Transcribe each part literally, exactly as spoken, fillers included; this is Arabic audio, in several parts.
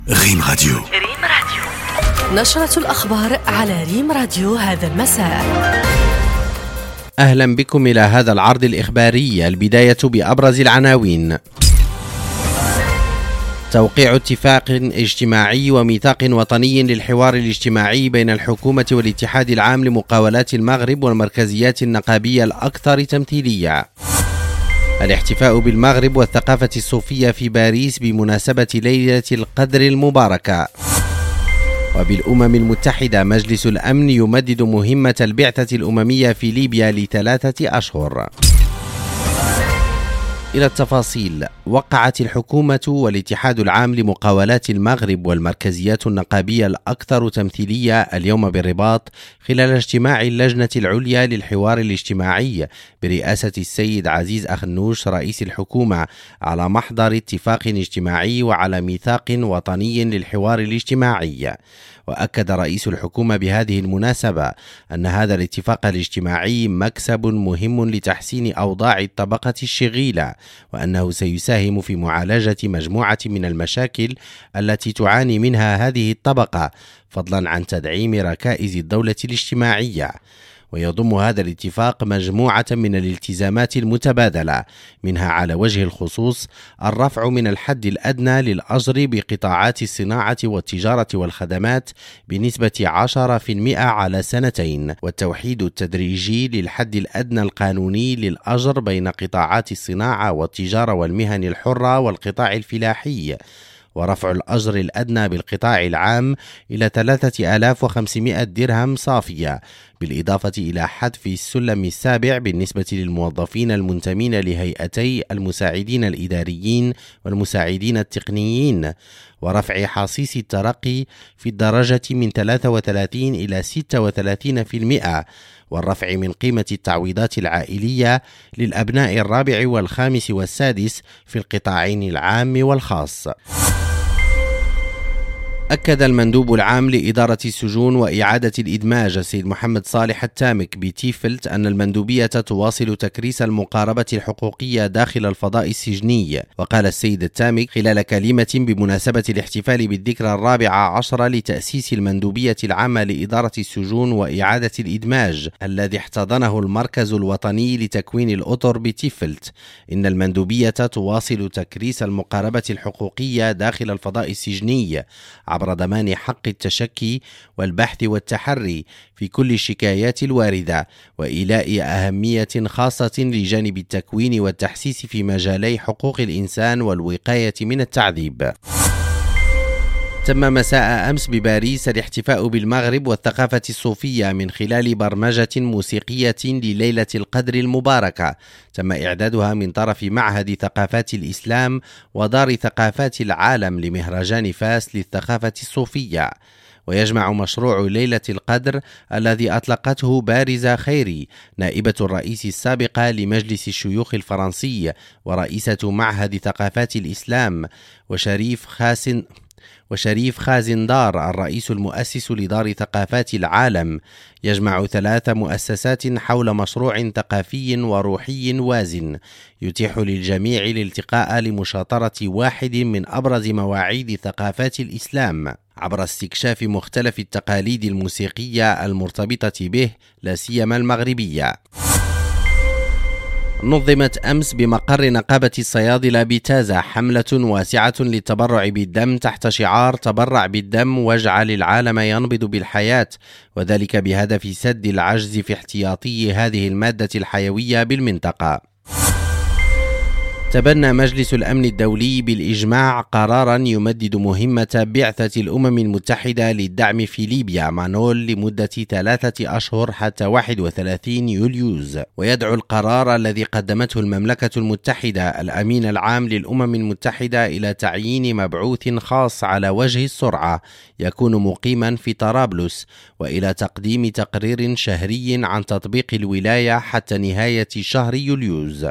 ريم راديو. ريم راديو نشرة الأخبار على ريم راديو هذا المساء. أهلا بكم إلى هذا العرض الإخباري. البداية بأبرز العناوين. توقيع اتفاق اجتماعي وميثاق وطني للحوار الاجتماعي بين الحكومة والاتحاد العام لمقاولات المغرب والمركزيات النقابية الأكثر تمثيلية. الاحتفاء بالمغرب والثقافة الصوفية في باريس بمناسبة ليلة القدر المباركة. وبالأمم المتحدة مجلس الأمن يمدد مهمة البعثة الأممية في ليبيا لثلاثة أشهر. إلى التفاصيل. وقعت الحكومة والاتحاد العام لمقاولات المغرب والمركزيات النقابية الأكثر تمثيلية اليوم بالرباط خلال اجتماع اللجنة العليا للحوار الاجتماعي برئاسة السيد عزيز أخنوش رئيس الحكومة على محضر اتفاق اجتماعي وعلى ميثاق وطني للحوار الاجتماعي. وأكد رئيس الحكومة بهذه المناسبة أن هذا الاتفاق الاجتماعي مكسب مهم لتحسين أوضاع الطبقة الشغيلة، وأنه سيساهم في معالجة مجموعة من المشاكل التي تعاني منها هذه الطبقة، فضلا عن تدعيم ركائز الدولة الاجتماعية. ويضم هذا الاتفاق مجموعة من الالتزامات المتبادلة، منها على وجه الخصوص الرفع من الحد الأدنى للأجر بقطاعات الصناعة والتجارة والخدمات بنسبة عشرة بالمئة على سنتين، والتوحيد التدريجي للحد الأدنى القانوني للأجر بين قطاعات الصناعة والتجارة والمهن الحرة والقطاع الفلاحي، ورفع الأجر الأدنى بالقطاع العام إلى ثلاثة آلاف وخمسمائة درهم صافية، بالإضافة إلى حذف السلم السابع بالنسبة للموظفين المنتمين لهيئتي المساعدين الإداريين والمساعدين التقنيين، ورفع حصيص الترقي في الدرجة من ثلاثة وثلاثين إلى ستة وثلاثين بالمئة، والرفع من قيمة التعويضات العائلية للأبناء الرابع والخامس والسادس في القطاعين العام والخاص. أكد المندوب العام لإدارة السجون وإعادة الإدماج السيد محمد صالح التامك بتيفلت أن المندوبية تواصل تكريس المقاربة الحقوقية داخل الفضاء السجني. وقال السيد التامك خلال كلمة بمناسبة الاحتفال بالذكرى الرابعة عشر لتأسيس المندوبية العامة لإدارة السجون وإعادة الإدماج الذي احتضنه المركز الوطني لتكوين الأطر بتيفلت، إن المندوبية تواصل تكريس المقاربة الحقوقية داخل الفضاء السجني عبر ضمان حق التشكي والبحث والتحري في كل الشكايات الواردة، وإيلاء أهمية خاصة لجانب التكوين والتحسيس في مجالي حقوق الإنسان والوقاية من التعذيب. تم مساء أمس بباريس الاحتفاء بالمغرب والثقافة الصوفية من خلال برمجة موسيقية لليلة القدر المباركة، تم إعدادها من طرف معهد ثقافات الإسلام ودار ثقافات العالم لمهرجان فاس للثقافة الصوفية. ويجمع مشروع ليلة القدر الذي أطلقته بارزة خيري نائبة الرئيس السابقة لمجلس الشيوخ الفرنسي ورئيسة معهد ثقافات الإسلام وشريف خاسن وشريف خازندار الرئيس المؤسس لدار ثقافات العالم، يجمع ثلاث مؤسسات حول مشروع ثقافي وروحي وازن يتيح للجميع الالتقاء لمشاطرة واحد من أبرز مواعيد ثقافات الإسلام عبر استكشاف مختلف التقاليد الموسيقية المرتبطة به لا سيما المغربية. نظمت أمس بمقر نقابة الصيادلة بتازة حملة واسعة للتبرع بالدم تحت شعار تبرع بالدم واجعل العالم ينبض بالحياة، وذلك بهدف سد العجز في احتياطي هذه المادة الحيوية بالمنطقة. تبنى مجلس الأمن الدولي بالإجماع قراراً يمدد مهمة بعثة الأمم المتحدة للدعم في ليبيا مانول لمدة ثلاثة أشهر حتى واحد وثلاثين يوليوز. ويدعو القرار الذي قدمته المملكة المتحدة الأمين العام للأمم المتحدة إلى تعيين مبعوث خاص على وجه السرعة يكون مقيماً في طرابلس، وإلى تقديم تقرير شهري عن تطبيق الولاية حتى نهاية شهر يوليوز.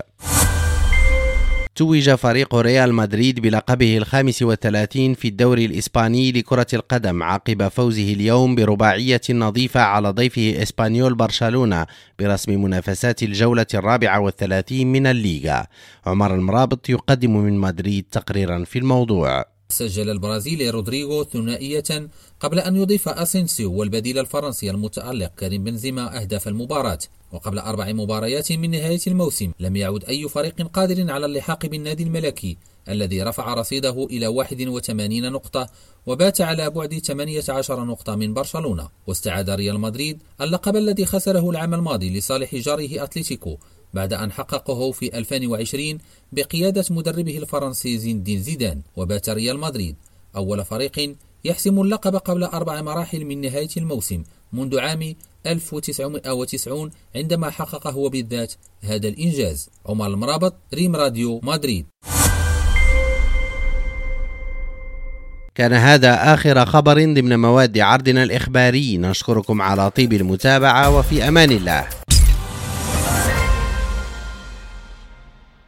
توج فريق ريال مدريد بلقبه الخامس والثلاثين في الدوري الإسباني لكرة القدم عقب فوزه اليوم برباعية نظيفة على ضيفه إسبانيول برشلونة برسم منافسات الجولة الرابعة والثلاثين من الليغا. عمر المرابط يقدم من مدريد تقريرا في الموضوع. سجل البرازيلي رودريغو ثنائية قبل أن يضيف أسينسيو والبديل الفرنسي المتألق كريم بنزيما أهداف المباراة. وقبل أربع مباريات من نهاية الموسم لم يعد أي فريق قادر على اللحاق بالنادي الملكي الذي رفع رصيده إلى واحد وثمانين نقطة وبات على بعد ثمانية عشر نقطة من برشلونة. واستعاد ريال مدريد اللقب الذي خسره العام الماضي لصالح جاره أتلتيكو بعد أن حققه في ألفين وعشرين بقيادة مدربه الفرنسي زين الدين زيدان. وبات ريال مدريد أول فريق يحسم اللقب قبل أربع مراحل من نهاية الموسم منذ عام ألف وتسعمائة وتسعين عندما حقق هو بالذات هذا الإنجاز. عمر المرابط، ريم راديو مدريد. كان هذا آخر خبر ضمن مواد عرضنا الإخباري. نشكركم على طيب المتابعة وفي أمان الله.